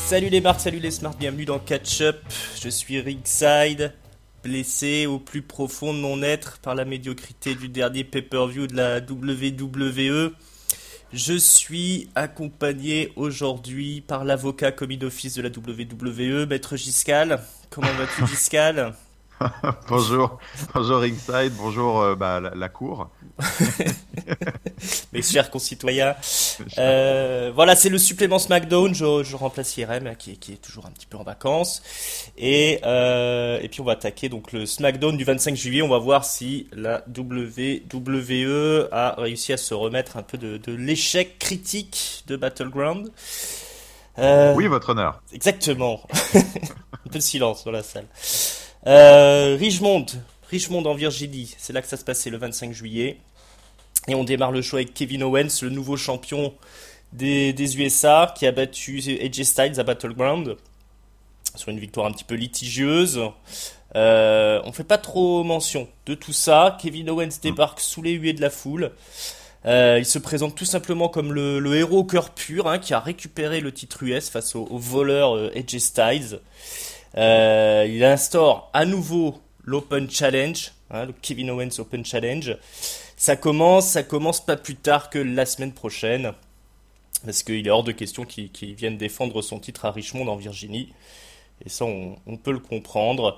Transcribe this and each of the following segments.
Salut les marques, salut les smarts, bienvenue dans Catch Up. Je suis ringside, blessé au plus profond de mon être par la médiocrité du dernier pay-per-view de la WWE. Je suis accompagné aujourd'hui par l'avocat commis d'office de la WWE, Maître Giscal. Comment vas-tu, Giscal? Bonjour, bonjour Ringside, bonjour la cour. Mes chers concitoyens. Voilà, c'est le supplément SmackDown. Je remplace IRM qui est toujours un petit peu en vacances. Et puis on va attaquer donc le SmackDown du 25 juillet. On va voir si la WWE a réussi à se remettre un peu de l'échec critique de Battleground. Oui, votre honneur. Exactement. Un peu de silence dans la salle. Richmond en Virginie. C'est là que ça se passait le 25 juillet. Et on démarre le show avec Kevin Owens, le nouveau champion des USA, qui a battu AJ Styles à Battleground sur une victoire un petit peu litigieuse. On fait pas trop mention de tout ça. Kevin Owens débarque sous les huées de la foule. Il se présente tout simplement comme le héros au cœur pur, qui a récupéré le titre US face au voleur AJ Styles. Il instaure à nouveau l'Open Challenge, le Kevin Owens Open Challenge. Ça commence pas plus tard que la semaine prochaine, parce qu'il est hors de question qu'il vienne défendre son titre à Richmond en Virginie. Et ça, on peut le comprendre.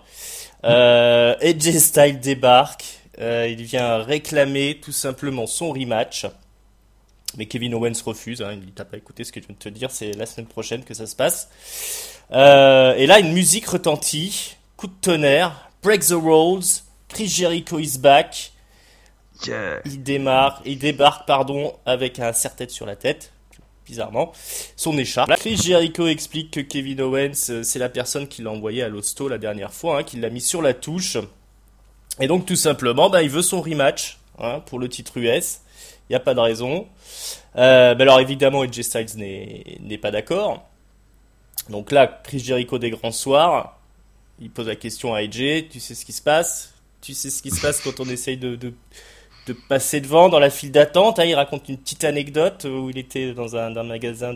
AJ Styles débarque, il vient réclamer tout simplement son rematch. Mais Kevin Owens refuse, il dit t'as pas écouté ce que je viens de te dire, c'est la semaine prochaine que ça se passe. Et là, une musique retentit, coup de tonnerre, break the rules, Chris Jericho is back. Yeah. Il débarque, avec un serre-tête sur la tête, bizarrement, son écharpe. Chris Jericho explique que Kevin Owens, c'est la personne qui l'a envoyé à l'hosto la dernière fois, qui l'a mis sur la touche. Et donc, tout simplement, il veut son rematch, pour le titre US. Il n'y a pas de raison. Alors, évidemment, AJ Styles n'est pas d'accord. Donc là, Chris Jericho des grands soirs, il pose la question à AJ, tu sais ce qui se passe? Tu sais ce qui se passe quand on essaye de passer devant dans la file d'attente. Il raconte une petite anecdote où il était dans un magasin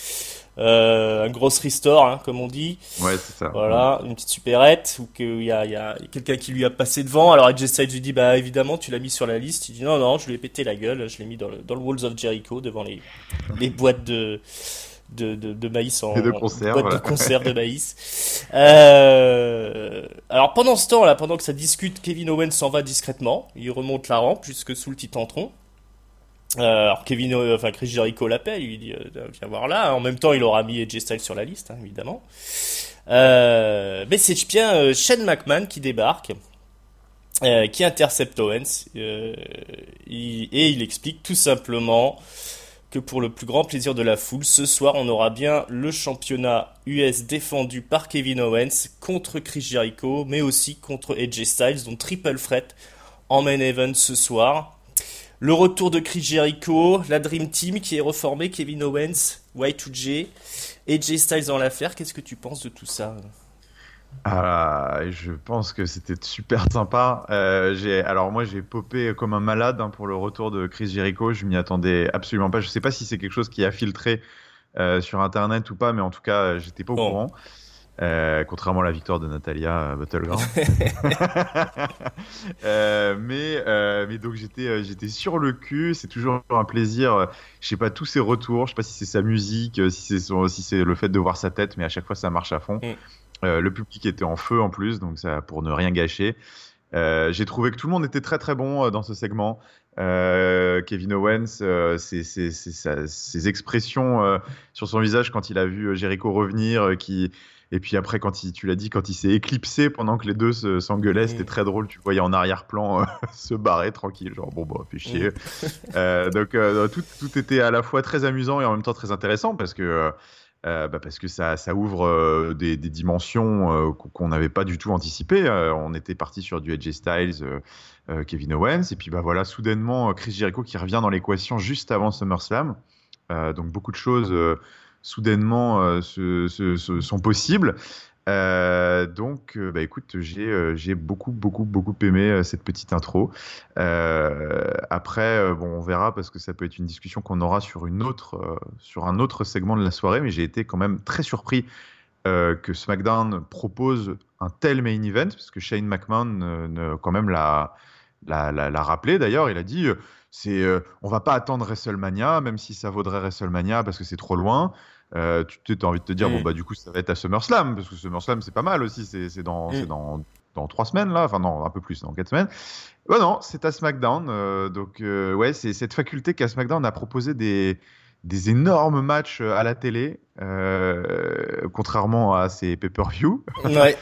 un grocery store, comme on dit. Ouais, c'est ça. Voilà, une petite supérette où il y a quelqu'un qui lui a passé devant. Alors AJ Styles lui dit évidemment tu l'as mis sur la liste. Il dit non, je lui ai pété la gueule, je l'ai mis dans le Walls of Jericho devant les boîtes de maïs de conserve de maïs. Alors pendant ce temps-là, pendant que ça discute, Kevin Owens s'en va discrètement. Il remonte la rampe jusque sous le Titantron. Alors Chris Jericho l'appelle, il lui dit viens voir là. En même temps, il aura mis AJ Styles sur la liste, évidemment. Mais c'est bien Shane McMahon qui débarque, qui intercepte Owens, et il explique tout simplement que pour le plus grand plaisir de la foule, ce soir on aura bien le championnat US défendu par Kevin Owens contre Chris Jericho, mais aussi contre AJ Styles, donc triple threat en main event ce soir. Le retour de Chris Jericho, la Dream Team qui est reformée, Kevin Owens, Y2J, AJ Styles dans l'affaire. Qu'est-ce que tu penses de tout ça? Je pense que c'était super sympa. Alors moi, j'ai popé comme un malade pour le retour de Chris Jericho. Je m'y attendais absolument pas. Je sais pas si c'est quelque chose qui a filtré sur Internet ou pas, mais en tout cas, j'étais pas au courant. Contrairement à la victoire de Natalia Battleground. Mais donc j'étais sur le cul. C'est toujours un plaisir. Je sais pas, tous ces retours. Je sais pas si c'est sa musique, si c'est le fait de voir sa tête, mais à chaque fois ça marche à fond. Le public était en feu en plus, donc ça pour ne rien gâcher. J'ai trouvé que tout le monde était très très bon dans ce segment. Kevin Owens, ses expressions sur son visage quand il a vu Jericho revenir, et puis après tu l'as dit, quand il s'est éclipsé pendant que les deux s'engueulaient, c'était très drôle. Tu le voyais en arrière-plan se barrer tranquille, genre fait chier. Donc tout était à la fois très amusant et en même temps très intéressant parce que ça ouvre des dimensions qu'on n'avait pas du tout anticipées. On était parti sur du AJ Styles, Kevin Owens, et puis voilà, soudainement Chris Jericho qui revient dans l'équation juste avant SummerSlam. Donc beaucoup de choses soudainement sont possibles. Bah écoute, j'ai beaucoup aimé cette petite intro. Après, bon, on verra parce que ça peut être une discussion qu'on aura sur un autre segment de la soirée, mais j'ai été quand même très surpris que SmackDown propose un tel main event, parce que Shane McMahon quand même l'a rappelé d'ailleurs, il a dit on va pas attendre WrestleMania, même si ça vaudrait WrestleMania parce que c'est trop loin. Tu as envie de te dire, bon, bah, du coup, ça va être à SummerSlam, parce que SummerSlam, c'est pas mal aussi, c'est dans 3 semaines, là, enfin, non, un peu plus, dans 4 semaines. Bah, non, c'est à SmackDown, ouais, c'est cette faculté qu'à SmackDown a proposé des énormes matchs à la télé, contrairement à ces pay-per-view, Ouais.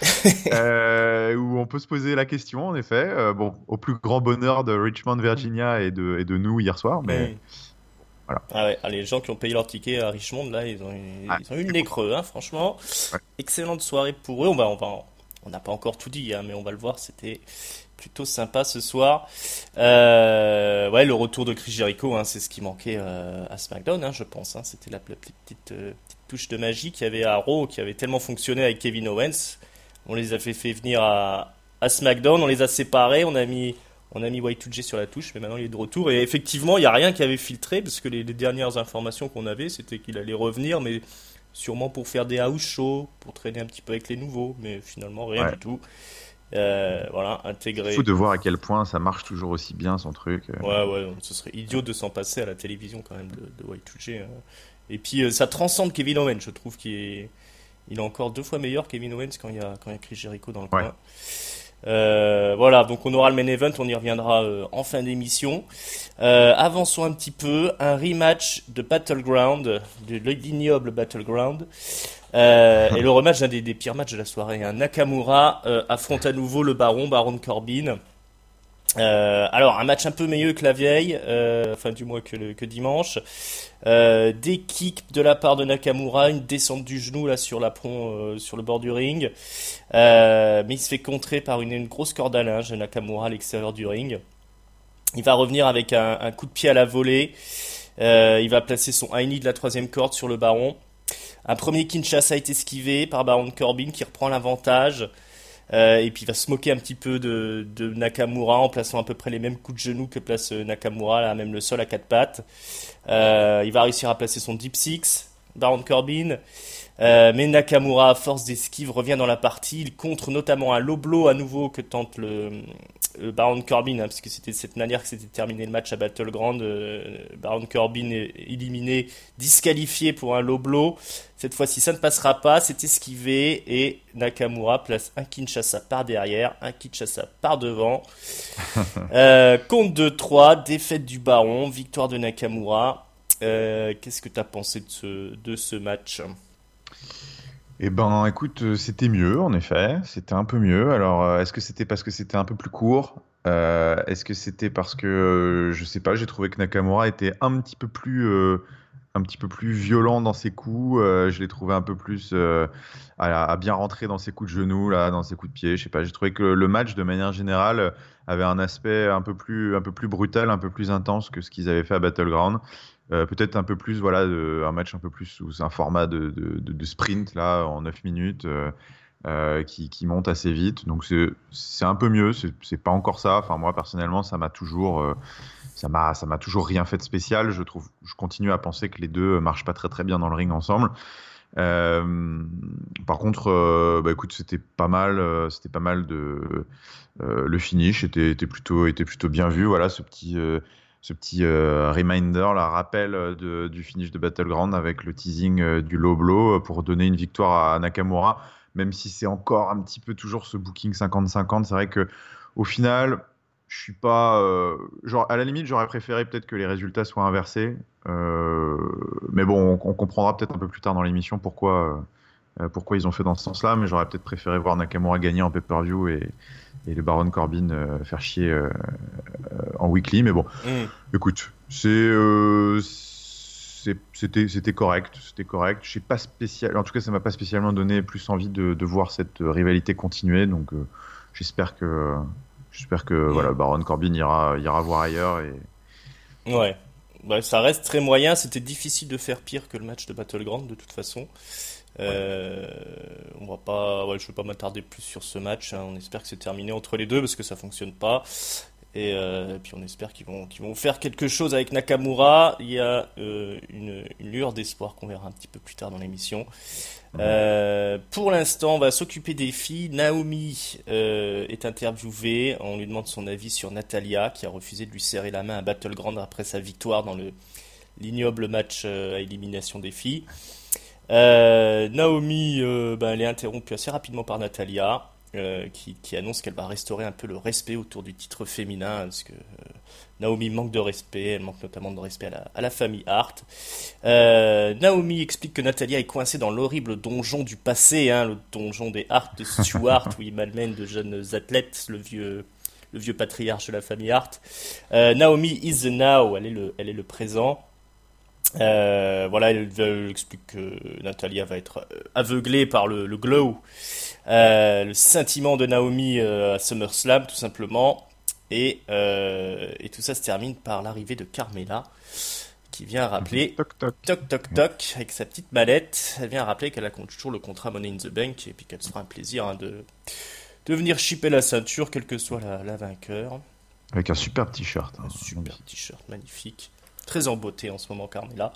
où on peut se poser la question, en effet, bon, au plus grand bonheur de Richmond, Virginia et de nous hier soir, mais voilà. Ah ouais, les gens qui ont payé leur ticket à Richmond, là, ils ont eu le nez creux, hein, franchement. Ouais. Excellente soirée pour eux. On n'a pas encore tout dit, hein, mais on va le voir. C'était plutôt sympa ce soir. Ouais, le retour de Chris Jericho, hein, c'est ce qui manquait à SmackDown, hein, je pense. Hein. C'était la petite touche de magie qu'il y avait à Raw, qui avait tellement fonctionné avec Kevin Owens. On les a fait venir à SmackDown, on les a séparés, on a mis Y2J sur la touche, mais maintenant il est de retour. Et effectivement, il n'y a rien qui avait filtré, parce que les dernières informations qu'on avait, c'était qu'il allait revenir, mais sûrement pour faire des house shows, pour traîner un petit peu avec les nouveaux, mais finalement rien du tout. Voilà, intégré. C'est fou de voir à quel point ça marche toujours aussi bien son truc. Ouais, ce serait idiot de s'en passer à la télévision quand même de Y2J. Et puis ça transcende Kevin Owens, je trouve qu'il est encore 2 fois meilleur Kevin Owens quand il y a Chris Jericho dans le coin. Voilà, donc on aura le main event, on y reviendra en fin d'émission. Avançons un petit peu, un rematch de Battleground, de l'ignoble Battleground, et le rematch d'un des pires matchs de la soirée. Hein. Nakamura affronte à nouveau le Baron Corbin. Alors un match un peu meilleur que la vieille, enfin du moins que dimanche. Des kicks de la part de Nakamura, une descente du genou là sur l'apron, sur le bord du ring, mais il se fait contrer par une grosse corde à linge de Nakamura à l'extérieur du ring. Il va revenir avec un coup de pied à la volée. Il va placer son high knee de la 3e corde sur le Baron. Un premier Kinshasa est esquivé par Baron Corbin qui reprend l'avantage. Et puis il va se moquer un petit peu de Nakamura en plaçant à peu près les mêmes coups de genoux que place Nakamura, là, même le sol à 4 pattes. Il va réussir à placer son Deep Six, Baron Corbin. Mais Nakamura, à force d'esquive, revient dans la partie. Il contre notamment un low blow à nouveau que tente le Baron Corbin, hein, puisque c'était de cette manière que s'était terminé le match à Battleground. Baron Corbin est éliminé, disqualifié pour un low blow. Cette fois-ci, ça ne passera pas, c'est esquivé et Nakamura place un Kinshasa par derrière, un Kinshasa par devant. Compte 2-3, défaite du Baron, victoire de Nakamura. Qu'est-ce que tu as pensé de ce match ? Eh ben, écoute, c'était mieux, en effet. C'était un peu mieux. Alors, est-ce que c'était parce que c'était un peu plus court? Est-ce que c'était parce que, je sais pas, j'ai trouvé que Nakamura était un petit peu plus violent dans ses coups. Je l'ai trouvé un peu plus à bien rentrer dans ses coups de genoux, là, dans ses coups de pied. Je sais pas. J'ai trouvé que le match, de manière générale, avait un aspect un peu plus brutal, un peu plus intense que ce qu'ils avaient fait à Battleground. Peut-être un peu plus, voilà, un match un peu plus sous un format de sprint là en 9 minutes qui monte assez vite. Donc c'est un peu mieux. C'est pas encore ça. Enfin moi personnellement, ça m'a toujours rien fait de spécial. Je continue à penser que les deux marchent pas très très bien dans le ring ensemble. Par contre, bah écoute, c'était pas mal de le finish était plutôt bien vu. Voilà, ce petit reminder, la rappel du finish de Battleground avec le teasing du low blow pour donner une victoire à Nakamura, même si c'est encore un petit peu toujours ce booking 50-50. C'est vrai que au final, je suis pas genre à la limite j'aurais préféré peut-être que les résultats soient inversés, mais bon on comprendra peut-être un peu plus tard dans l'émission pourquoi ils ont fait dans ce sens-là, mais j'aurais peut-être préféré voir Nakamura gagner en pay-per-view et le Baron Corbin faire chier en weekly, mais bon, écoute, c'était correct. Je sais pas en tout cas, ça m'a pas spécialement donné plus envie de voir cette rivalité continuer, donc j'espère que voilà, Baron Corbin ira voir ailleurs et Ouais. Bah, ça reste très moyen. C'était difficile de faire pire que le match de Battleground de toute façon. On va pas, je vais pas m'attarder plus sur ce match, hein. On espère que c'est terminé entre les deux parce que ça fonctionne pas. Et puis on espère qu'ils vont faire quelque chose avec Nakamura. Il y a une lueur d'espoir qu'on verra un petit peu plus tard dans l'émission. Pour l'instant, on va s'occuper des filles. Naomi est interviewée. On lui demande son avis sur Natalya, qui a refusé de lui serrer la main à Battleground après sa victoire dans l'ignoble match à élimination des filles. Naomi, elle est interrompue assez rapidement par Natalya. Qui annonce qu'elle va restaurer un peu le respect autour du titre féminin, parce que Naomi manque de respect, elle manque notamment de respect à la famille Hart. Naomi explique que Natalya est coincée dans l'horrible donjon du passé, hein, le donjon des Hart de Stuart, où il malmène de jeunes athlètes, le vieux patriarche de la famille Hart. Naomi is the now, elle est le présent. Elle explique que Natalya va être aveuglée par le glow, le scintillement de Naomi à SummerSlam tout simplement, et tout ça se termine par l'arrivée de Carmella qui vient rappeler toc avec sa petite mallette, elle vient rappeler qu'elle a toujours le contrat Money in the Bank et puis qu'elle se fera un plaisir, hein, de venir shipper la ceinture quelle que soit la vainqueur. Avec un superbe t-shirt. Un superbe t-shirt magnifique. Très en beauté en ce moment, Carmella.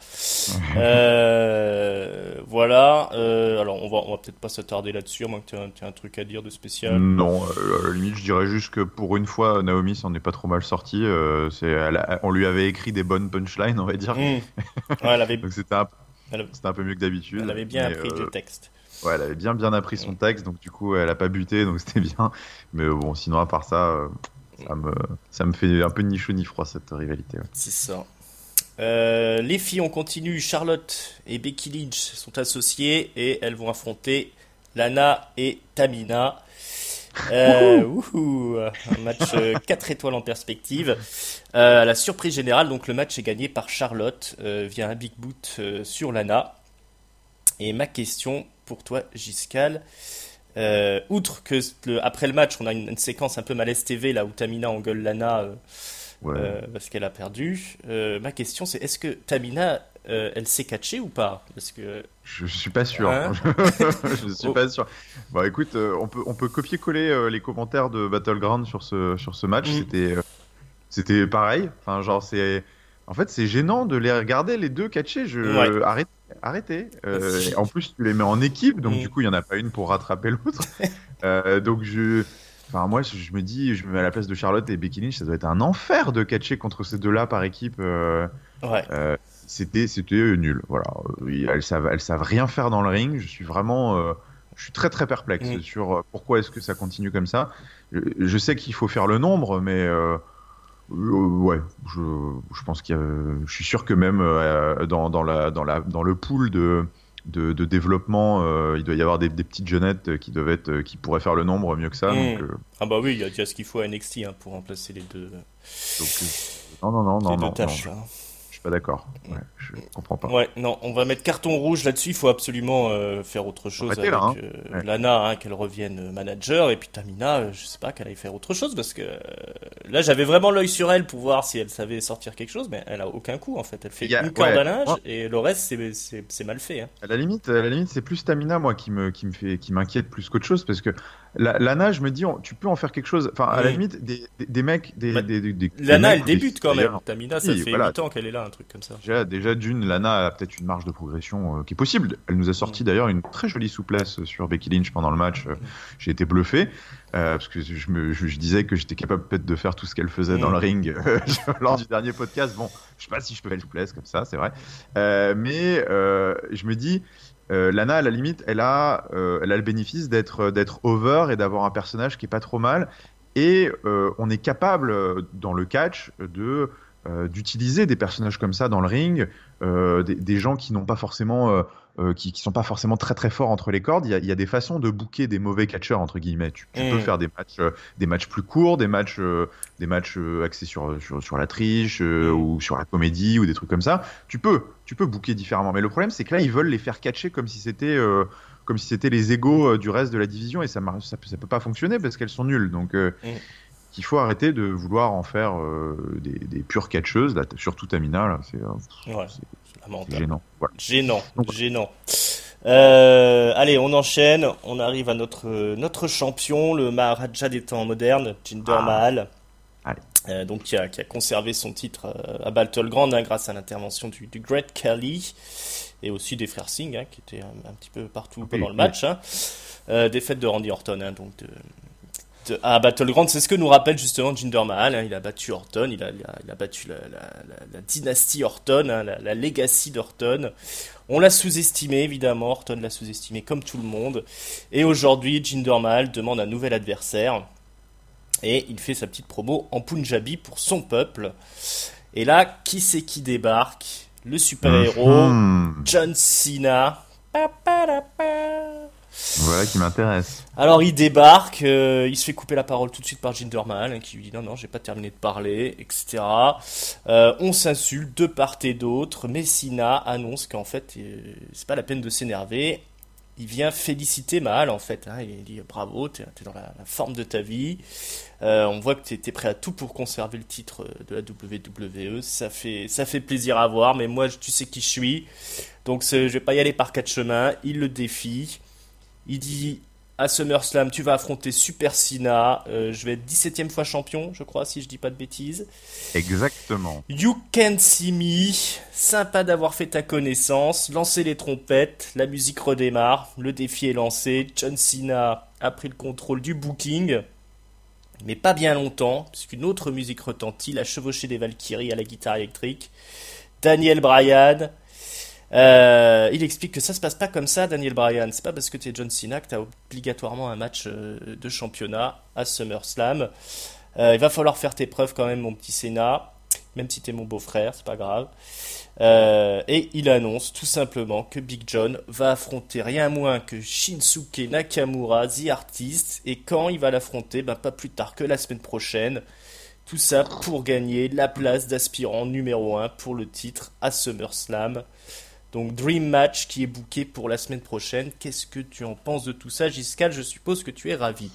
Alors on va peut-être pas s'attarder là-dessus, à moins que tu aies un truc à dire de spécial. Non, à la limite, je dirais juste que pour une fois, Naomi s'en est pas trop mal sortie. On lui avait écrit des bonnes punchlines, on va dire. Ouais, Donc c'était un peu mieux que d'habitude. Elle avait bien appris le texte. Ouais, elle avait bien appris son texte, donc du coup, elle a pas buté, donc c'était bien. Mais bon, sinon, à part ça, ça me fait un peu ni chaud ni froid, cette rivalité. Ouais. C'est ça. Les filles, on continue. Charlotte et Becky Lynch sont associées et elles vont affronter Lana et Tamina. Un match 4 étoiles en perspective. À la surprise générale, donc le match est gagné par Charlotte via un big boot sur Lana. Et ma question pour toi, Giscal, outre que après le match, on a une séquence un peu malaise TV là où Tamina engueule Lana. Parce qu'elle a perdu. Ma question c'est, est-ce que Tamina elle sait catcher ou pas? Parce que je suis pas sûr. Hein Je suis pas sûr. Bon, écoute, on peut copier-coller les commentaires de Battleground sur ce match. C'était pareil. Enfin, genre en fait, c'est gênant de les regarder les deux catcher. Arrêtez. En plus, tu les mets en équipe, donc du coup, il y en a pas une pour rattraper l'autre. Donc Enfin, moi, je me mets à la place de Charlotte et Becky Lynch, ça doit être un enfer de catcher contre ces deux-là par équipe. C'était nul. Voilà. Elles savent rien faire dans le ring. Je suis très très perplexe sur pourquoi est-ce que ça continue comme ça. Je sais qu'il faut faire le nombre, mais je pense je suis sûr que même dans le pool de développement, il doit y avoir des petites jeunettes qui pourraient faire le nombre mieux que ça. Donc, Ah bah oui, il y a déjà ce qu'il faut à NXT pour remplacer les deux. Non. Deux tâches. Là. Je suis pas d'accord. Je comprends pas. Ouais, non, on va mettre carton rouge là-dessus. Il faut absolument faire autre chose avec Lana, qu'elle revienne manager, et puis Tamina, je sais pas, qu'elle aille faire autre chose parce que là, j'avais vraiment l'œil sur elle pour voir si elle savait sortir quelque chose, mais elle a aucun coup en fait. Elle fait une corde à linge et le reste c'est mal fait. Hein. À la limite, c'est plus Tamina moi qui m'inquiète plus qu'autre chose parce que Lana, je me dis, tu peux en faire quelque chose. Enfin, à la limite, des mecs, Lana, elle débute quand même. Tamina, ça fait 8 ans qu'elle est là, un truc comme ça. Déjà d'une, Lana a peut-être une marge de progression qui est possible. Elle nous a sorti d'ailleurs une très jolie souplesse sur Becky Lynch pendant le match. J'ai été bluffé parce que je disais que j'étais capable peut-être de faire tout ce qu'elle faisait dans le ring lors du dernier podcast. Bon, je sais pas si je peux faire une souplesse comme ça, c'est vrai. Mais je me dis. Lana, à la limite, elle a le bénéfice d'être over et d'avoir un personnage qui est pas trop mal. Et on est capable dans le catch d'utiliser des personnages comme ça dans le ring, des gens qui n'ont pas forcément qui sont pas forcément très très forts entre les cordes. Il y a des façons de booker des mauvais catcheurs entre guillemets. Tu peux faire des matchs plus courts, des matchs axés sur la triche ou sur la comédie ou des trucs comme ça. Tu peux booker différemment. Mais le problème c'est que là ils veulent les faire catcher comme si c'était les égos du reste de la division et ça peut pas fonctionner parce qu'elles sont nulles. Donc qu'il faut arrêter de vouloir en faire des pures catcheuses, là, surtout Tamina, là, c'est gênant. Voilà. Gênant. Allez, on enchaîne. On arrive à notre champion, le Maharaja des temps modernes, Jinder Mahal. Allez. Donc qui a conservé son titre à Battleground grâce à l'intervention du Great Khali et aussi des frères Singh qui étaient un petit peu partout pendant le match. Défaite de Randy Orton à Battleground, c'est ce que nous rappelle justement Jinder Mahal. Il a battu Orton, il a battu la dynastie Orton, la legacy d'Orton. On l'a sous-estimé évidemment, Orton l'a sous-estimé comme tout le monde. Et aujourd'hui, Jinder Mahal demande un nouvel adversaire. Et il fait sa petite promo en Punjabi pour son peuple. Et là, qui c'est qui débarque ? Le super-héros, John Cena. Voilà qui m'intéresse. Alors il débarque, il se fait couper la parole tout de suite par Jinder Mahal, qui lui dit non, j'ai pas terminé de parler, etc. On s'insulte de part et d'autre, mais Cena annonce qu'en fait, c'est pas la peine de s'énerver. Il vient féliciter Mahal en fait. Il dit bravo, t'es dans la forme de ta vie. On voit que t'es prêt à tout pour conserver le titre de la WWE. Ça fait plaisir à voir, mais moi tu sais qui je suis. Donc je vais pas y aller par quatre chemins. Il le défie. Il dit à SummerSlam, tu vas affronter Super Cena. Je vais être 17e fois champion, je crois, si je dis pas de bêtises. Exactement. You can see me. Sympa d'avoir fait ta connaissance. Lancez les trompettes. La musique redémarre. Le défi est lancé. John Cena a pris le contrôle du booking. Mais pas bien longtemps, puisqu'une autre musique retentit. La chevauchée des Valkyries à la guitare électrique. Daniel Bryan. Il explique que ça se passe pas comme ça, Daniel Bryan. C'est pas parce que t'es John Cena que t'as obligatoirement un match de championnat à SummerSlam. Il va falloir faire tes preuves quand même, mon petit Cena. Même si t'es mon beau-frère, c'est pas grave. Et il annonce tout simplement que Big John va affronter rien moins que Shinsuke Nakamura, The Artist. Et quand il va l'affronter, pas plus tard que la semaine prochaine. Tout ça pour gagner la place d'aspirant numéro 1 pour le titre à SummerSlam. Donc Dream Match qui est booké pour la semaine prochaine. Qu'est-ce que tu en penses de tout ça, Giscard ? Je suppose que tu es ravi.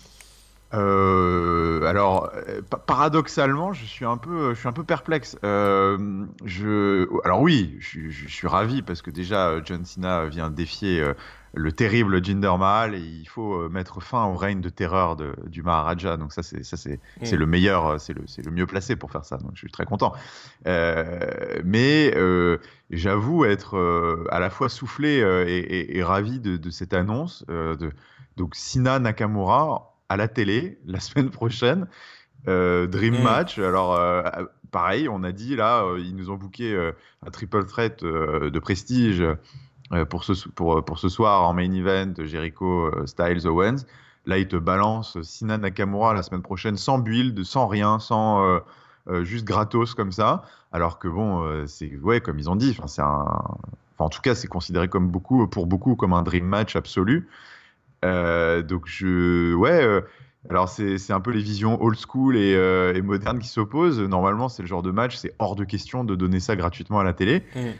Alors, paradoxalement, je suis un peu perplexe. Alors oui, je suis ravi parce que déjà John Cena vient défier le terrible Jinder Mahal et il faut mettre fin au règne de terreur du Maharaja. Donc c'est le meilleur, c'est le mieux placé pour faire ça. Donc je suis très content. Mais j'avoue être à la fois soufflé et ravi de cette annonce. Donc Cena Nakamura à la télé la semaine prochaine. Dream Match. Alors, pareil, on a dit là, ils nous ont booké un triple threat de prestige pour ce soir en main event, Jericho, Styles, Owens. Là, ils te balancent Cena Nakamura la semaine prochaine sans build, sans rien, sans juste gratos comme ça. Alors que bon, c'est comme ils ont dit, en tout cas, c'est considéré pour beaucoup comme un dream match absolu. Donc alors c'est un peu les visions old school et modernes qui s'opposent. Normalement, c'est le genre de match, c'est hors de question de donner ça gratuitement à la télé.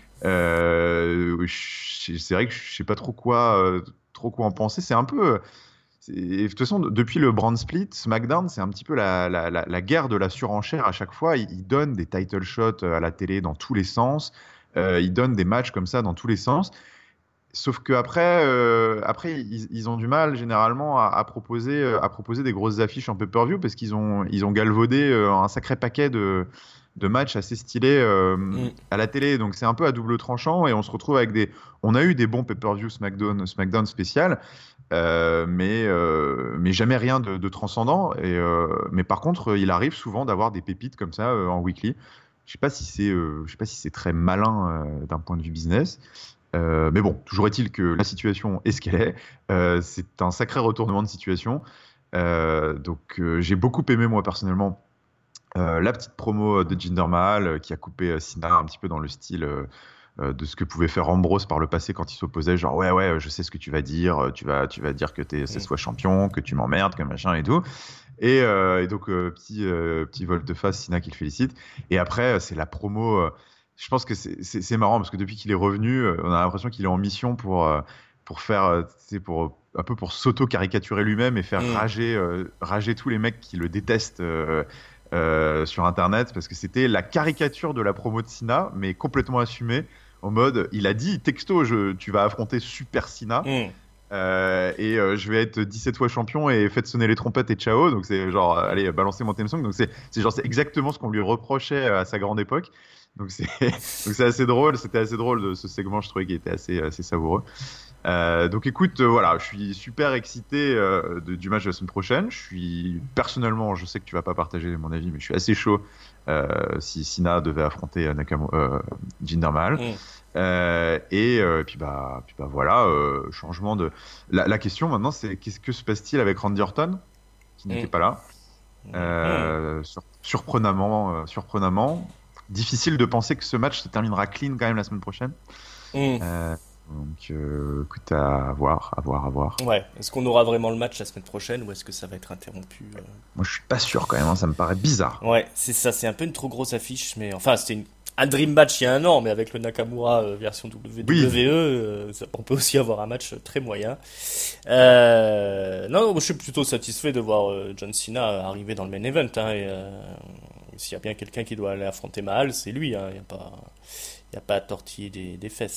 C'est vrai que je sais pas trop quoi en penser. C'est un peu de toute façon, depuis le brand split, SmackDown, c'est un petit peu la guerre de la surenchère à chaque fois. Ils donnent des title shots à la télé dans tous les sens. Ils donnent des matchs comme ça dans tous les sens. Sauf qu'après, ils ont du mal généralement à proposer des grosses affiches en pay-per-view parce qu'ils ont galvaudé un sacré paquet de matchs assez stylés à la télé. Donc c'est un peu à double tranchant et on se retrouve avec on a eu des bons pay-per-view SmackDown spécial, mais jamais rien de transcendant. Mais par contre, il arrive souvent d'avoir des pépites comme ça en weekly. Je sais pas si c'est très malin d'un point de vue business. Mais bon, toujours est-il que la situation est ce qu'elle est. C'est un sacré retournement de situation. Donc j'ai beaucoup aimé moi personnellement la petite promo de Jinder Mahal qui a coupé Cena un petit peu dans le style de ce que pouvait faire Ambrose par le passé quand il s'opposait, genre ouais je sais ce que tu vas dire, tu vas dire que t'es 16 fois champion, que tu m'emmerdes, que machin et tout. Et donc petit volte-face Cena qui le félicite. Et après c'est la promo. Je pense que c'est marrant parce que depuis qu'il est revenu, on a l'impression qu'il est en mission pour faire, un peu pour s'auto-caricaturer lui-même et faire rager tous les mecs qui le détestent sur Internet, parce que c'était la caricature de la promo de Cena, mais complètement assumée, en mode, il a dit texto, tu vas affronter Super Sina. Je vais être 17 fois champion et faites sonner les trompettes et ciao. Donc c'est genre, allez, balancez mon theme song. Donc c'est exactement ce qu'on lui reprochait à sa grande époque. Donc c'est assez drôle. C'était assez drôle de ce segment. Je trouvais qu'il était assez savoureux. Donc écoute, voilà, je suis super excité du match de la semaine prochaine. Personnellement, je sais que tu vas pas partager mon avis, mais je suis assez chaud si Sina devait affronter Jinder Mahal. Puis voilà, changement de. La question maintenant, c'est qu'est-ce que se passe-t-il avec Randy Orton qui n'était pas là. Surprenamment, difficile de penser que ce match se terminera clean quand même la semaine prochaine. Donc, écoute, à voir. Ouais. Est-ce qu'on aura vraiment le match la semaine prochaine ou est-ce que ça va être interrompu Moi, je suis pas sûr quand même. Hein, ça me paraît bizarre. Ouais, c'est ça. C'est un peu une trop grosse affiche, mais enfin, c'était un dream match il y a un an, mais avec le Nakamura version WWE, on peut aussi avoir un match très moyen. Non, je suis plutôt satisfait de voir John Cena arriver dans le main event. S'il y a bien quelqu'un qui doit aller affronter Mahal, c'est lui. Il n'y a pas à tortiller des fesses.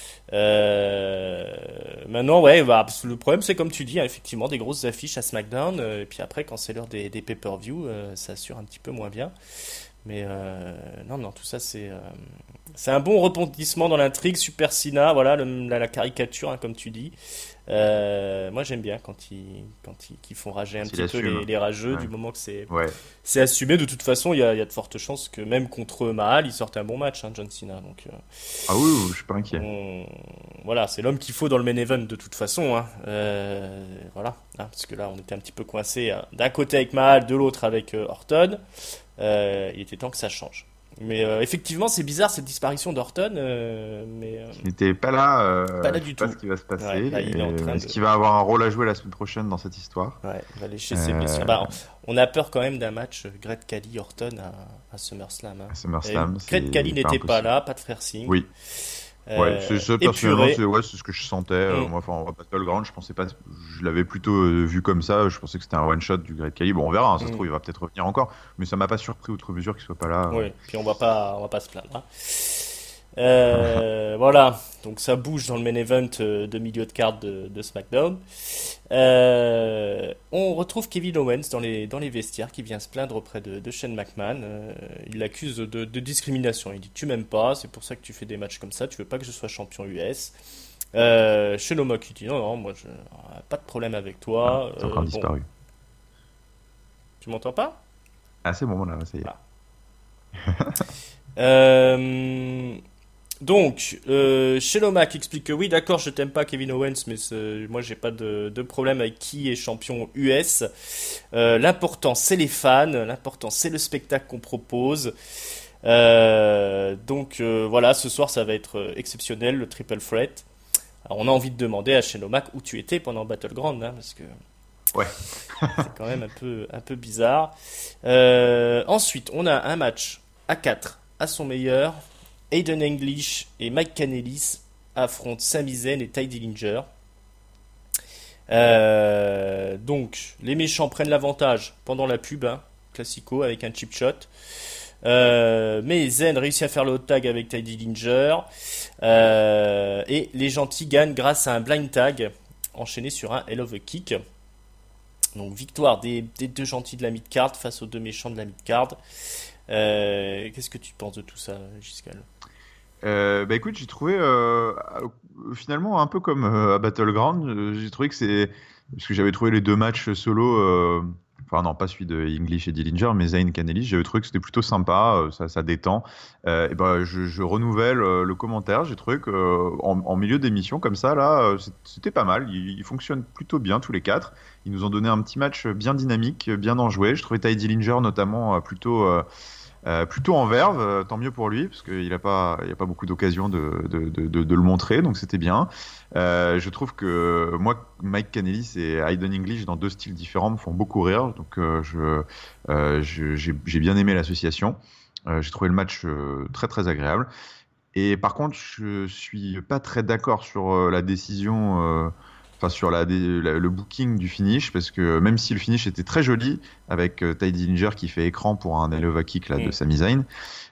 Maintenant, ouais, le problème, c'est comme tu dis, effectivement, des grosses affiches à SmackDown. Et puis après, quand c'est l'heure des pay-per-view, ça assure un petit peu moins bien. Mais non, tout ça, c'est un bon rebondissement dans l'intrigue. Super Cena, voilà, la caricature, comme tu dis. Moi, j'aime bien quand ils font rager un petit peu les rageux, du moment que c'est assumé. De toute façon, il y a de fortes chances que même contre Mahal, il sorte un bon match, John Cena. Donc, ah oui, je suis pas inquiet. Voilà, c'est l'homme qu'il faut dans le main event de toute façon. Voilà, parce que là, on était un petit peu coincé d'un côté avec Mahal, de l'autre avec Orton. Il était temps que ça change. Mais effectivement, c'est bizarre cette disparition d'Orton. Il n'était pas là. Pas là du tout. Je sais pas ce qui va se passer. Ouais, là, est-ce qu'il va avoir un rôle à jouer la semaine prochaine dans cette histoire? Ouais, il va lécher ses blessures. On a peur quand même d'un match Great Khali Orton à SummerSlam. À SummerSlam. Great Khali n'était pas là, pas de frère Singh. Oui. Ouais, c'est ça, personnellement, c'est ce que je sentais. Moi, en Battleground, je pensais pas, je l'avais plutôt vu comme ça. Je pensais que c'était un one shot du Great Khali. Bon, on verra. Ça se trouve, il va peut-être revenir encore, mais ça m'a pas surpris outre mesure qu'il soit pas là. Oui, puis on va pas se plaindre. Voilà, donc ça bouge dans le main event de milieu de carte de SmackDown. On retrouve Kevin Owens dans les vestiaires qui vient se plaindre auprès de Shane McMahon. Il l'accuse de discrimination. Il dit tu m'aimes pas, c'est pour ça que tu fais des matchs comme ça, tu veux pas que je sois champion US. Shane McMahon qui dit non, moi je pas de problème avec toi. C'est encore disparu. Tu m'entends pas? Ah c'est bon là, ça y est. Donc, Shelomak explique que oui, d'accord, je t'aime pas Kevin Owens, mais moi j'ai pas de problème avec qui est champion US. L'important c'est les fans, l'important c'est le spectacle qu'on propose. Donc voilà, ce soir ça va être exceptionnel, le triple threat. Alors, on a envie de demander à Shelomak où tu étais pendant Battleground, parce que ouais, c'est quand même un peu bizarre. Ensuite, on a un match à 4 à son meilleur. Aiden English et Mike Kanellis affrontent Sami Zayn et Ty Dillinger. Donc, les méchants prennent l'avantage pendant la pub, classico, avec un chip shot. Mais Zayn réussit à faire le hot tag avec Ty Dillinger. Et les gentils gagnent grâce à un blind tag enchaîné sur un Hell of a Kick. Donc, victoire des deux gentils de la mid-card face aux deux méchants de la mid-card. Qu'est-ce que tu penses de tout ça, Giscal? Écoute, j'ai trouvé finalement un peu comme à Battleground, j'ai trouvé que parce que j'avais trouvé les deux matchs solo, enfin non pas celui de English et Dillinger, mais Zayn Kanellis, j'avais trouvé que c'était plutôt sympa, ça détend. Je renouvelle le commentaire, j'ai trouvé que en milieu d'émission comme ça là, c'était pas mal, ils fonctionnent plutôt bien tous les quatre. Ils nous ont donné un petit match bien dynamique, bien enjoué. Je trouvais Ty Dillinger notamment plutôt en verve, tant mieux pour lui, parce qu'il n'y a pas beaucoup d'occasions de le montrer, donc c'était bien. Je trouve que moi, Mike Kanellis et Aiden English, dans deux styles différents, me font beaucoup rire, donc j'ai bien aimé l'association. J'ai trouvé le match très très agréable. Et par contre, je suis pas très d'accord sur la décision sur le booking du finish, parce que même si le finish était très joli, avec Ty Dillinger qui fait écran pour un elbow kick là, de Sami Zayn,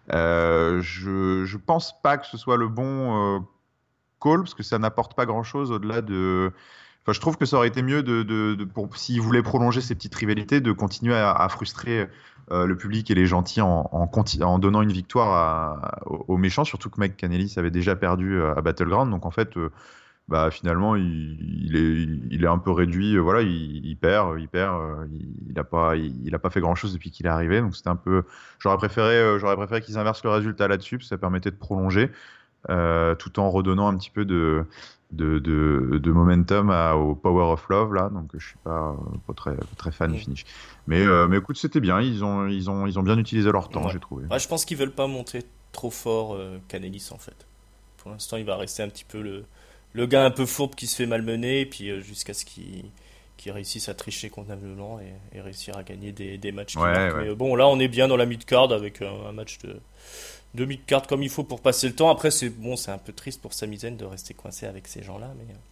je pense pas que ce soit le bon call, parce que ça n'apporte pas grand-chose au-delà de... Enfin, je trouve que ça aurait été mieux, s'ils voulaient prolonger ces petites rivalités, de continuer à frustrer le public et les gentils en donnant une victoire aux méchants, surtout que Mike Kanellis avait déjà perdu à Battleground, donc en fait... bah finalement il est un peu réduit, voilà, il perd, il a pas fait grand chose depuis qu'il est arrivé, donc c'était un peu, j'aurais préféré qu'ils inversent le résultat là-dessus, parce que ça permettait de prolonger tout en redonnant un petit peu de momentum au Power of Love là, donc je suis pas très fan du finish, mais écoute, c'était bien, ils ont bien utilisé leur temps, j'ai trouvé. Ouais, je pense qu'ils veulent pas monter trop fort Canellis en fait. Pour l'instant, il va rester un petit peu le gars un peu fourbe qui se fait malmener, et puis jusqu'à ce qu'il réussisse à tricher convenablement et réussir à gagner des matchs qui marquent. Ouais. Mais bon, là, on est bien dans la mid-card avec un match de mid-card comme il faut pour passer le temps. Après, c'est un peu triste pour Sami Zayn de rester coincé avec ces gens-là,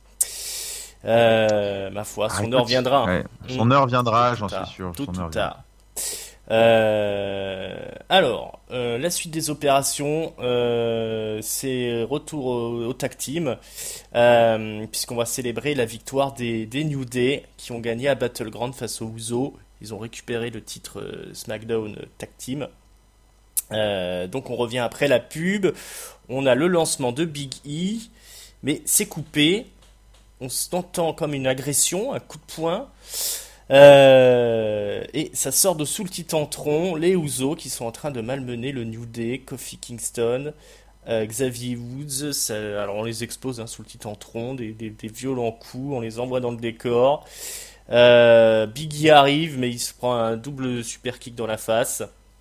mais ma foi, son heure viendra. Ouais. Son heure viendra, j'en suis sûr. Tout tard. Alors, la suite des opérations, c'est retour au tag team, puisqu'on va célébrer la victoire des New Day qui ont gagné à Battleground face aux Usos. Ils ont récupéré le titre SmackDown Tag Team. Donc on revient après la pub. On a le lancement de Big E, mais c'est coupé. On s'entend comme une agression, un coup de poing. Et ça sort de sous le Titantron les Usos qui sont en train de malmener le New Day, Kofi Kingston, Xavier Woods. Alors on les explose sous le Titantron, des violents coups, on les envoie dans le décor. Biggie arrive, mais il se prend un double super kick dans la face.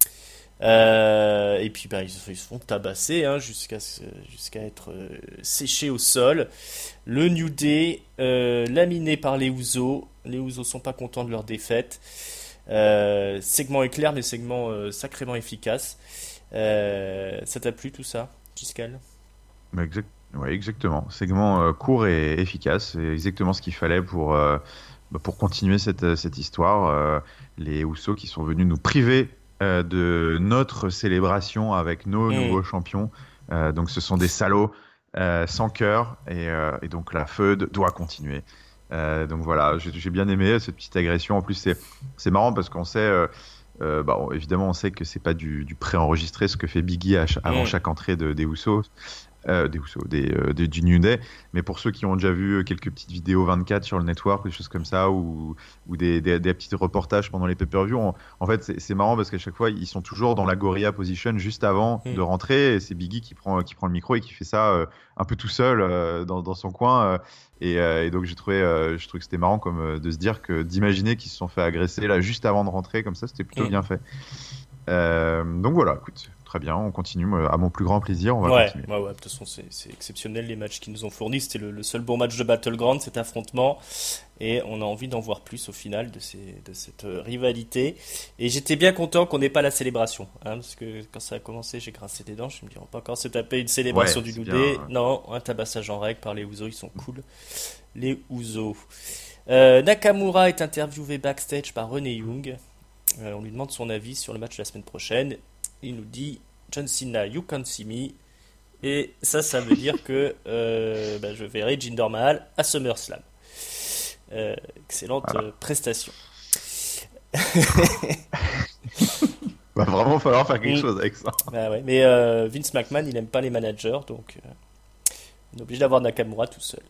Et puis ils se font tabasser jusqu'à être séchés au sol. Le New Day laminé par les Usos. Les Usos sont pas contents de leur défaite. Segment éclair, mais segment sacrément efficace. Ça t'a plu tout ça, Giscal? Ouais, exactement. Segment court et efficace. C'est exactement ce qu'il fallait pour continuer cette histoire. Les Usos qui sont venus nous priver de notre célébration avec nos nouveaux champions. Donc ce sont des salauds sans cœur, et donc la feud doit continuer. Donc voilà, j'ai bien aimé cette petite agression. En plus, c'est marrant parce qu'on sait, évidemment, on sait que c'est pas du pré-enregistré ce que fait Biggie avant chaque entrée des Usos. Du New Day, mais pour ceux qui ont déjà vu quelques petites vidéos 24 sur le network, des choses comme ça, ou des petits reportages pendant les pay-per-view, en fait c'est marrant parce qu'à chaque fois ils sont toujours dans la gorilla position juste avant de rentrer, et c'est Biggie qui prend le micro et qui fait ça un peu tout seul dans son coin, et donc j'ai trouvé que c'était marrant de se dire d'imaginer qu'ils se sont fait agresser là juste avant de rentrer comme ça, c'était plutôt bien fait. Donc voilà, écoute, très bien, on continue. À mon plus grand plaisir, on va continuer. Ouais, de toute façon, c'est exceptionnel les matchs qu'ils nous ont fournis. C'était le seul bon match de Battleground, cet affrontement. Et on a envie d'en voir plus au final de cette rivalité. Et j'étais bien content qu'on n'ait pas la célébration. Parce que quand ça a commencé, j'ai grincé des dents. Je me dis, on va pas encore se taper une célébration du New Day. Non, un tabassage en règle par les Usos, ils sont cool. Les Usos. Nakamura est interviewé backstage par Renee Young. On lui demande son avis sur le match de la semaine prochaine. Il nous dit John Cena, you can't see me. Et ça veut dire que je verrai Jinder Mahal à SummerSlam. Excellente prestation. Va vraiment falloir faire quelque chose avec ça. Ouais, mais Vince McMahon, il aime pas les managers, donc on est obligé d'avoir Nakamura tout seul.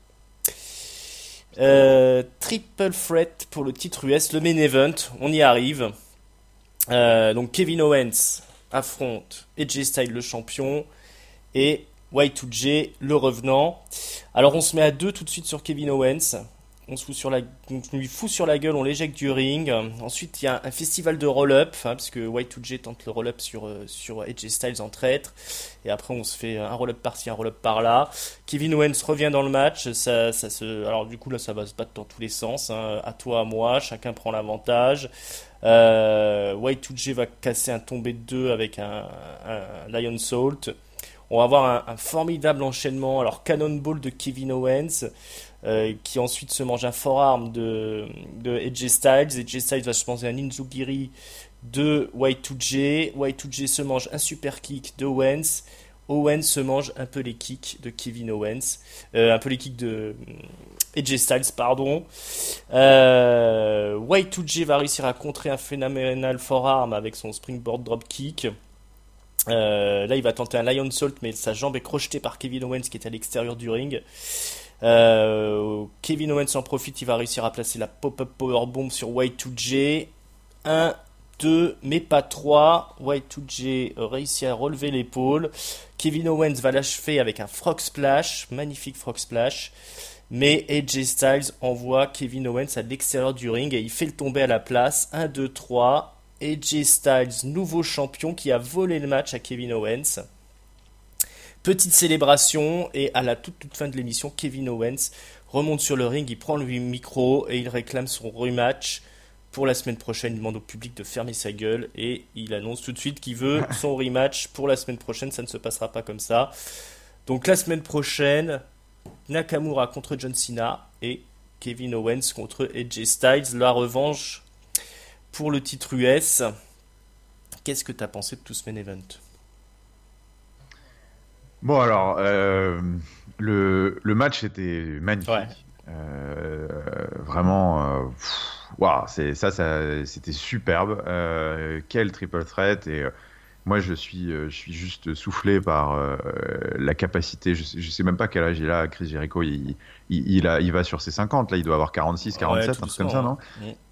Triple threat pour le titre US, le main event, on y arrive. Donc Kevin Owens affronte AJ Styles le champion et Y2J le revenant. Alors on se met à deux tout de suite sur Kevin Owens. On lui fout sur la gueule, on l'éjecte du ring. Ensuite il y a un festival de roll-up, parce que Y2J tente le roll-up sur AJ Styles en traître. Et après on se fait un roll-up par-ci, un roll-up par-là. Kevin Owens revient dans le match. Alors du coup là ça va se battre dans tous les sens. À toi, à moi, chacun prend l'avantage. Y2J va casser un tombé de 2 avec un Lion Salt. On va avoir un formidable enchaînement. Alors Cannonball de Kevin Owens, qui ensuite se mange un forearm de AJ Styles. AJ Styles va se manger un Inzugiri de Y2J. Y2J se mange un super kick de Owens. Owens se mange un peu les kicks de Kevin Owens. Un peu les kicks de AJ Styles, pardon. Y2J va réussir à contrer un phénoménal forearm avec son springboard dropkick. Là, il va tenter un Lion Salt, mais sa jambe est crochetée par Kevin Owens qui est à l'extérieur du ring. Kevin Owens en profite, il va réussir à placer la pop-up powerbomb sur Y2J. 1, 2, mais pas 3. Y2J réussit à relever l'épaule. Kevin Owens va l'achever avec un frog splash, magnifique frog splash. Mais AJ Styles envoie Kevin Owens à l'extérieur du ring et il fait le tomber à la place. 1, 2, 3. AJ Styles, nouveau champion qui a volé le match à Kevin Owens. Petite célébration et à la toute fin de l'émission, Kevin Owens remonte sur le ring, il prend le micro et il réclame son rematch pour la semaine prochaine. Il demande au public de fermer sa gueule et il annonce tout de suite qu'il veut son rematch pour la semaine prochaine. Ça ne se passera pas comme ça. Donc la semaine prochaine, Nakamura contre John Cena et Kevin Owens contre AJ Styles. La revanche pour le titre US. Qu'est-ce que tu as pensé de tout ce main event? Bon alors, le match était magnifique. Ouais. Vraiment, waouh, c'était superbe. Quel triple threat et moi je suis juste soufflé par la capacité. Je sais même pas quel âge il a, Chris Jericho. Il va sur ses 50 là, il doit avoir 46, 47, un truc comme ça, non?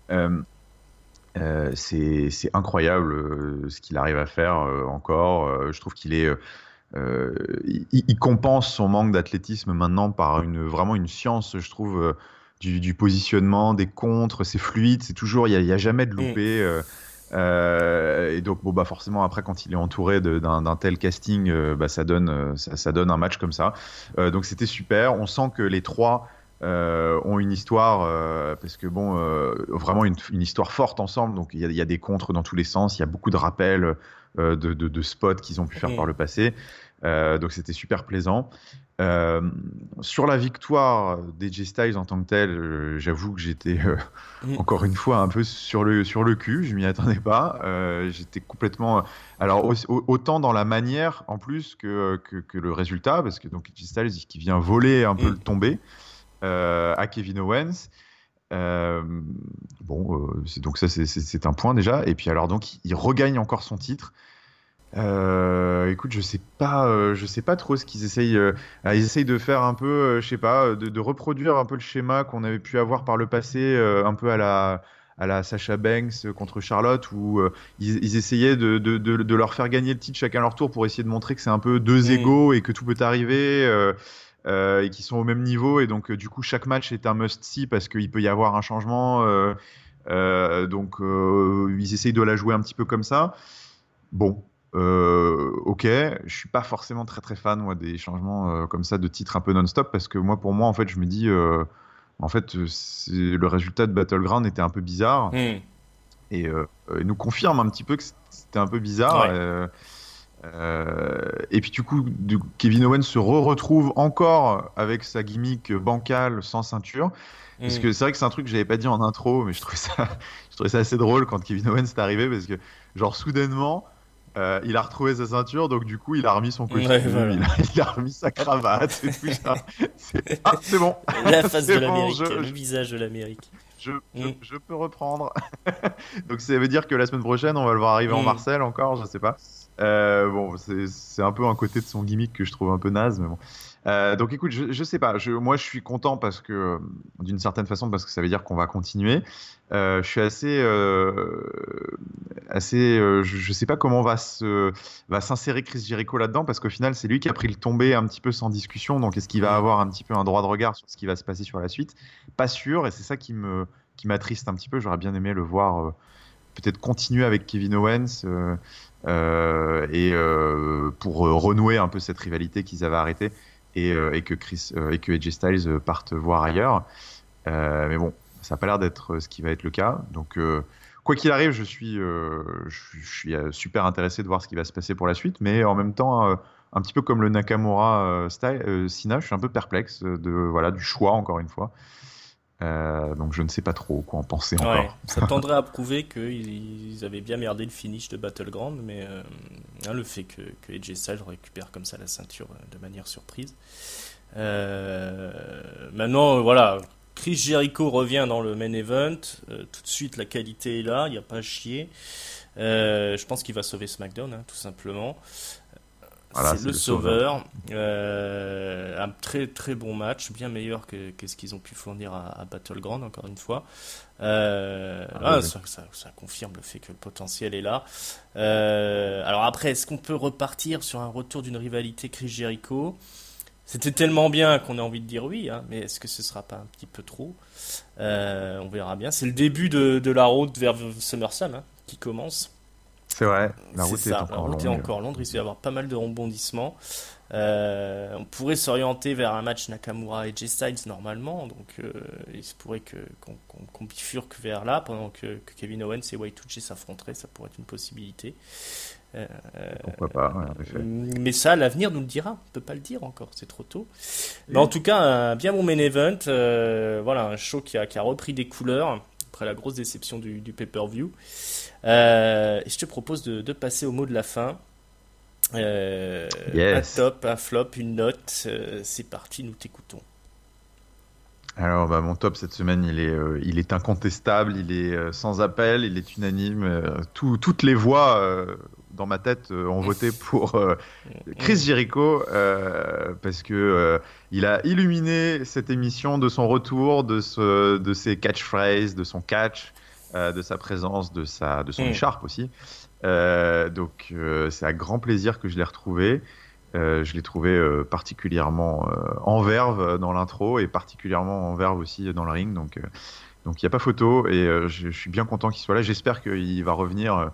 C'est incroyable ce qu'il arrive à faire encore. Je trouve qu'il est il compense son manque d'athlétisme maintenant par vraiment une science, je trouve, du positionnement, des contres, c'est fluide, c'est toujours, il y a jamais de loupé. Et donc bon bah forcément après quand il est entouré d'un tel casting, ça donne un match comme ça. Donc c'était super. On sent que les trois ont une histoire parce que bon vraiment une histoire forte ensemble. Donc il y a des contres dans tous les sens. Il y a beaucoup de rappels de spots qu'ils ont pu faire par le passé. Donc c'était super plaisant. Sur la victoire d'AJ Styles en tant que tel, j'avoue que j'étais encore une fois un peu sur le cul. Je m'y attendais pas. J'étais complètement. Alors autant dans la manière en plus que le résultat, parce que donc AJ Styles qui vient voler un peu le tombé à Kevin Owens. Donc ça c'est un point déjà. Et puis alors donc il regagne encore son titre. Écoute, je sais pas trop ce qu'ils essayent. Ils essayent de faire un peu, je sais pas, de reproduire un peu le schéma qu'on avait pu avoir par le passé, un peu à la Sasha Banks contre Charlotte, où ils essayaient de leur faire gagner le titre chacun leur tour pour essayer de montrer que c'est un peu deux égaux et que tout peut arriver. Et qui sont au même niveau, et donc du coup chaque match est un must-see parce qu'il peut y avoir un changement. Donc ils essayent de la jouer un petit peu comme ça. Bon. Ok, je suis pas forcément très très fan moi des changements comme ça de titres un peu non-stop, parce que pour moi en fait je me dis en fait le résultat de Battleground était un peu bizarre et il nous confirme un petit peu que c'était un peu bizarre. Et puis du coup Kevin Owens se retrouve encore avec sa gimmick bancale sans ceinture. Parce que c'est vrai que c'est un truc que j'avais pas dit en intro, mais je trouvais ça assez drôle quand Kevin Owens est arrivé, parce que genre soudainement il a retrouvé sa ceinture, donc du coup il a remis son costume, il a remis sa cravate et tout ça. C'est bon. La face de l'Amérique, le visage de l'Amérique. Je peux reprendre. Donc ça veut dire que la semaine prochaine on va le voir arriver en Marseille encore, je sais pas. Bon, c'est un peu un côté de son gimmick que je trouve un peu naze, mais bon. Donc écoute, je sais pas. Moi, je suis content parce que, d'une certaine façon, parce que ça veut dire qu'on va continuer. Je suis je sais pas comment va s'insérer Chris Jericho là-dedans, parce qu'au final, c'est lui qui a pris le tombé un petit peu sans discussion. Donc, est-ce qu'il va avoir un petit peu un droit de regard sur ce qui va se passer sur la suite? Pas sûr, et c'est ça qui m'attriste un petit peu. J'aurais bien aimé le voir peut-être continuer avec Kevin Owens pour renouer un peu cette rivalité qu'ils avaient arrêtée. Et que AJ Styles parte voir ailleurs. Mais bon, ça n'a pas l'air d'être ce qui va être le cas. Donc, quoi qu'il arrive, je suis super intéressé de voir ce qui va se passer pour la suite. Mais en même temps, un petit peu comme le Nakamura style, Cena, je suis un peu perplexe du choix encore une fois. Donc je ne sais pas trop quoi en penser encore. Ça tendrait à prouver qu'ils avaient bien merdé le finish de Battleground, mais le fait que AJ Styles récupère comme ça la ceinture de manière surprise. Maintenant, voilà, Chris Jericho revient dans le main event. Tout de suite, la qualité est là, il n'y a pas à chier. Je pense qu'il va sauver SmackDown, tout simplement. Voilà, c'est le sauveur. Un très très bon match, bien meilleur que ce qu'ils ont pu fournir à Battleground, encore une fois. Oui. Ça confirme le fait que le potentiel est là. Alors après, est-ce qu'on peut repartir sur un retour d'une rivalité Chris Jericho? C'était tellement bien qu'on a envie de dire oui, mais est-ce que ce sera pas un petit peu trop? On verra bien. C'est le début de la route vers SummerSlam qui commence. C'est vrai, la route est encore longue. Il risque d'y avoir pas mal de rebondissements. On pourrait s'orienter vers un match Nakamura et AJ Styles normalement, donc il se pourrait qu'on bifurque vers là pendant que Kevin Owens et Y2J s'affronteraient, ça pourrait être une possibilité. Pourquoi pas, en effet. Mais ça, l'avenir nous le dira. On peut pas le dire encore, c'est trop tôt. Mais en tout cas, un bien bon main event. Voilà, un show qui a repris des couleurs après la grosse déception du pay-per-view. Et je te propose de passer au mot de la fin. Un top, un flop, une note. C'est parti, nous t'écoutons. Alors, mon top cette semaine, il est incontestable, il est sans appel, il est unanime. Toutes les voix dans ma tête ont voté pour Chris Jericho parce que il a illuminé cette émission de son retour, de ses catchphrases, de son catch, de sa présence, de son écharpe aussi. Donc, c'est à grand plaisir que je l'ai retrouvé. Je l'ai trouvé particulièrement en verve dans l'intro et particulièrement en verve aussi dans le ring. Donc il n'y a pas photo et je suis bien content qu'il soit là. J'espère qu'il va revenir,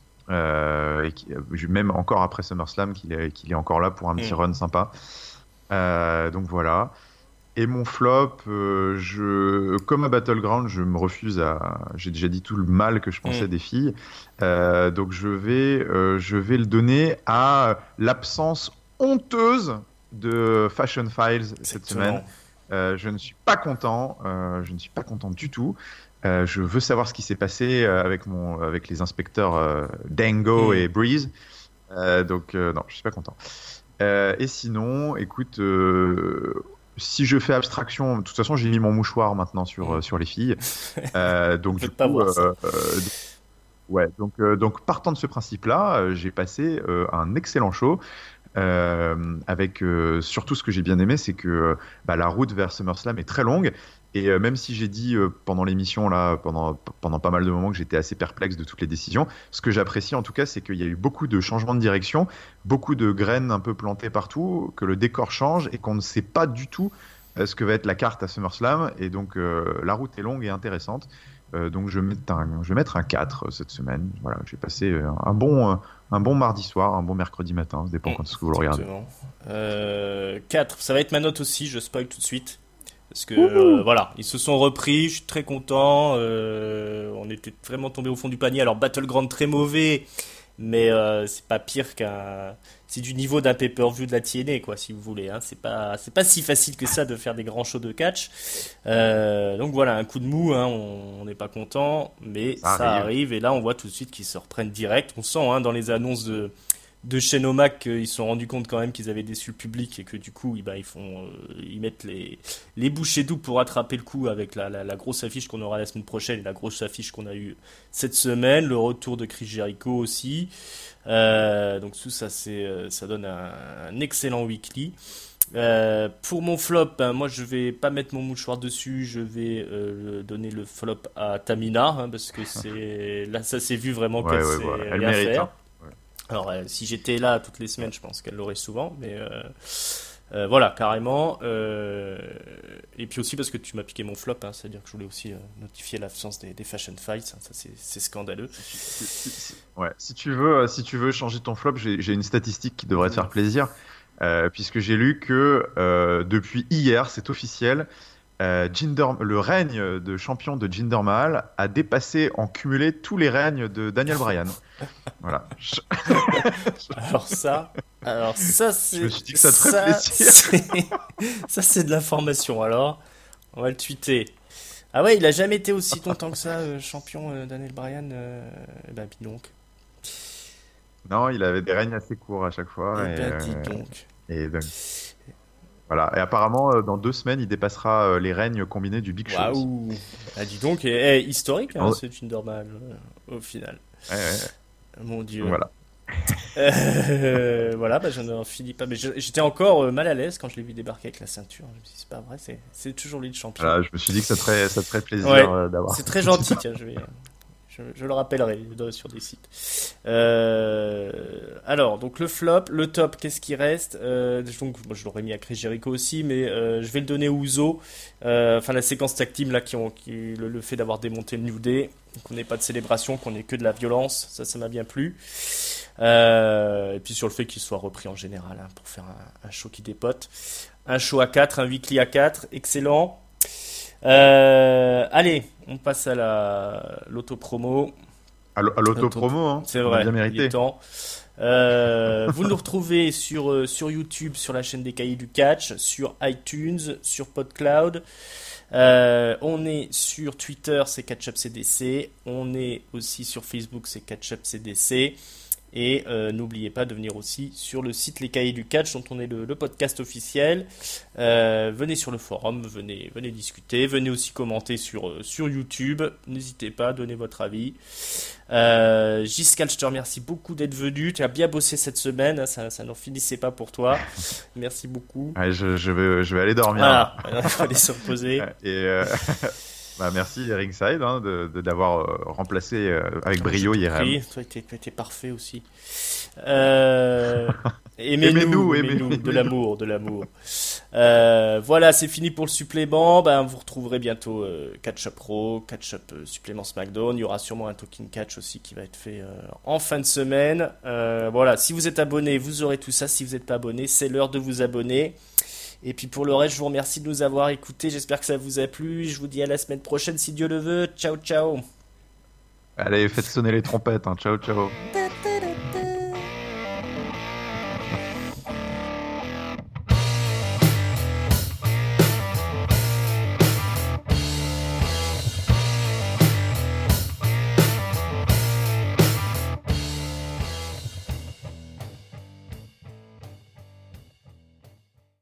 même encore après SummerSlam, qu'il est encore là pour un petit run sympa. Donc voilà. Et mon flop, comme à Battleground, je me refuse j'ai déjà dit tout le mal que je pensais des filles. Donc je vais le donner à l'absence honteuse de Fashion Files cette semaine. Je ne suis pas content. Je ne suis pas content du tout. Je veux savoir ce qui s'est passé avec les inspecteurs Dango et Breeze. Donc non, je suis pas content. Et sinon, écoute, si je fais abstraction, de toute façon, j'ai mis mon mouchoir maintenant sur les filles. Donc du coup, donc partant de ce principe-là, j'ai passé un excellent show. Avec surtout ce que j'ai bien aimé, c'est que la route vers SummerSlam est très longue et même si j'ai dit pendant l'émission là pendant pas mal de moments que j'étais assez perplexe de toutes les décisions, ce que j'apprécie en tout cas c'est qu'il y a eu beaucoup de changements de direction, beaucoup de graines un peu plantées partout, que le décor change et qu'on ne sait pas du tout ce que va être la carte à SummerSlam et donc la route est longue et intéressante. Donc je vais mettre un 4 cette semaine. Voilà, j'ai passé un bon mardi soir, un bon mercredi matin, ça dépend quand est-ce que vous le regardez. 4, ça va être ma note aussi, je spoil tout de suite. Parce que voilà, ils se sont repris, je suis très content. On était vraiment tombé au fond du panier. Alors Battleground très mauvais, mais c'est pas pire c'est du niveau d'un pay-per-view de la TNA quoi, si vous voulez. C'est pas si facile que ça de faire des grands shows de catch. Donc voilà, un coup de mou, on n'est pas content, mais ça arrive. Et là, on voit tout de suite qu'ils se reprennent direct. On sent dans les annonces de Shane O'Mac qu'ils se sont rendus compte quand même qu'ils avaient déçu le public et que du coup ils mettent les bouchées doubles pour rattraper le coup avec la grosse affiche qu'on aura la semaine prochaine et la grosse affiche qu'on a eue cette semaine, le retour de Chris Jericho aussi. Donc tout ça ça donne un excellent weekly. Pour mon flop, moi je vais pas mettre mon mouchoir dessus, je vais donner le flop à Tamina parce que là ça s'est vu vraiment qu'elle sait rien faire. Alors, si j'étais là toutes les semaines, je pense qu'elle l'aurait souvent, mais voilà, carrément. Et puis aussi parce que tu m'as piqué mon flop, c'est-à-dire que je voulais aussi notifier l'absence des Fashion Fights, ça c'est scandaleux. Si tu veux changer ton flop, j'ai une statistique qui devrait te faire plaisir, puisque j'ai lu que depuis hier, c'est officiel, le règne de champion de Jinder Mahal a dépassé en cumulé tous les règnes de Daniel Bryan. Voilà. Alors ça c'est. Je me suis dit que ça te ferait plaisir. Ça c'est de l'information. Alors, on va le tweeter. Ah ouais, il a jamais été aussi longtemps que ça champion Daniel Bryan. Bah dis donc. Non, il avait des règnes assez courts à chaque fois. Dis donc. Et donc, voilà. Et apparemment, dans 2 semaines, il dépassera les règnes combinés du Big Show. Waouh. Ah dis donc, historique hein, ce Jinder Mahal au final. Ouais. Mon Dieu. Voilà. Voilà, bah, j'en ai fini pas. Mais j'étais encore mal à l'aise quand je l'ai vu débarquer avec la ceinture. Je me suis dit, c'est pas vrai, c'est toujours lui le champion. Voilà, je me suis dit que ça te ferait plaisir d'avoir. C'est très gentil, tiens, je le rappellerai sur des sites. Alors, donc le flop, le top, qu'est-ce qui reste donc, moi, je l'aurais mis à Chris Jericho aussi, mais je vais le donner aux Usos. Enfin, la séquence tag team, là, le fait d'avoir démonté le New Day, qu'on n'ait pas de célébration, qu'on ait que de la violence, ça m'a bien plu. Et puis sur le fait qu'il soit repris en général hein, pour faire un show qui dépote. Un show à 4, un weekly à 4, excellent. Allez, on passe à l'auto-promo. À l'auto-promo, hein. C'est vrai, bien mérité. Il est temps. Vous nous retrouvez sur YouTube, sur la chaîne des Cahiers du Catch, sur iTunes, sur PodCloud. On est sur Twitter, c'est CatchUpCDC. On est aussi sur Facebook, c'est CatchUpCDC. Et n'oubliez pas de venir aussi sur le site Les Cahiers du Catch, dont on est le podcast officiel. Venez sur le forum, venez discuter, venez aussi commenter sur YouTube. N'hésitez pas, donnez votre avis. Giscal, je te remercie beaucoup d'être venu. Tu as bien bossé cette semaine, hein, ça n'en finissait pas pour toi. Merci beaucoup. Ouais, je vais aller dormir. Voilà, il faut aller se reposer. Et merci Ringside hein, d'avoir remplacé avec brio IRM. Toi, tu étais parfait aussi. Aimez-nous, de l'amour. Voilà, c'est fini pour le supplément. Vous retrouverez bientôt Catch Up Raw, Catch Up supplément SmackDown. Il y aura sûrement un Talking Catch aussi qui va être fait en fin de semaine. Voilà, si vous êtes abonné, vous aurez tout ça. Si vous n'êtes pas abonné, c'est l'heure de vous abonner. Et puis pour le reste, je vous remercie de nous avoir écoutés. J'espère que ça vous a plu. Je vous dis à la semaine prochaine si Dieu le veut. Ciao, ciao. Allez, faites sonner les trompettes. Hein. Ciao, ciao.